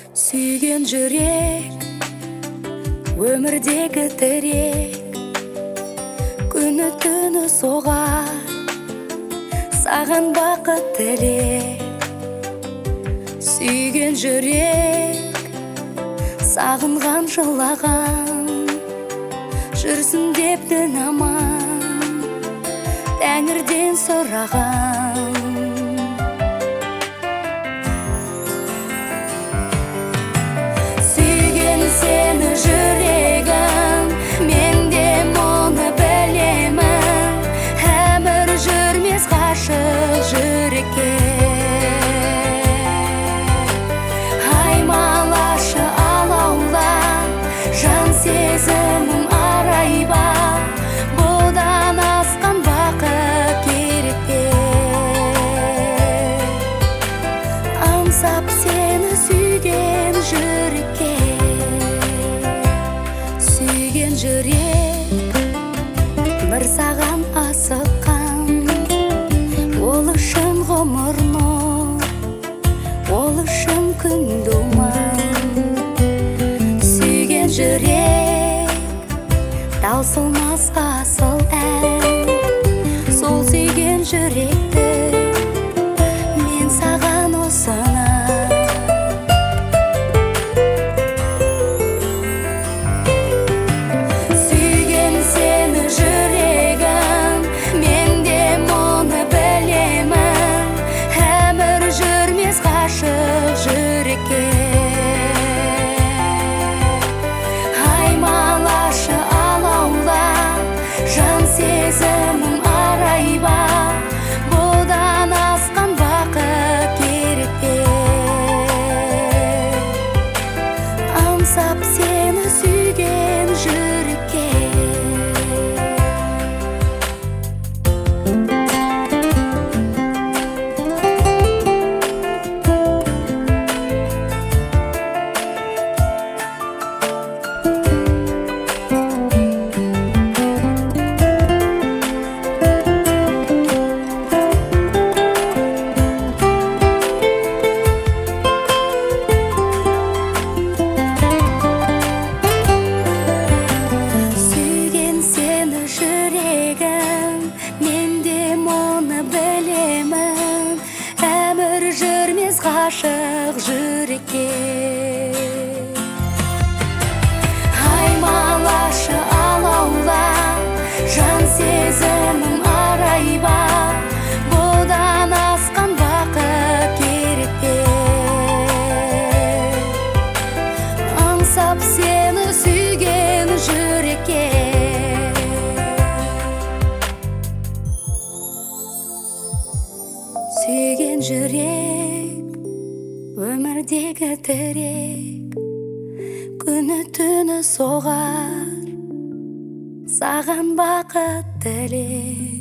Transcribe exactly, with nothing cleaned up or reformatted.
Сүйген жүрек өмірдегі тірек, күні түні соғар саған бақыт тілеп. Сүйген жүрек сағынған жылаған, жүрсін деп дін аман Тәңірден сұраған. Сені жүрегім, мен де мұны білемін, әмір жүрмес ғашық жүрекке. Аймалашы алаула, жан сезімім арайба, бұдан асқан бақыт керек пе. Аңсап сені сүйген жүрекке. Сүйген жүрек бір саған асыққан, ол үшін ғұмыр нұр, ол үшін күн думан. Сүйген жүрек таусылмас асыл ән, сол сүйген жүректі мен саған ұсынам. Аймалашы алаула, жан сезімім арайба, бұдан асқан бақыт керек пе. Аңсап сені сүйген жүрекке. Ғашық жүрекке. Аймалашы алаула, жан сезімім арайба, бұдан асқан бақыт керек пе. Аңсап сені сүйген жүрекке. Сүйген жүрек өмірдегі тірек, күні түні соғар саған бақыт тілеп.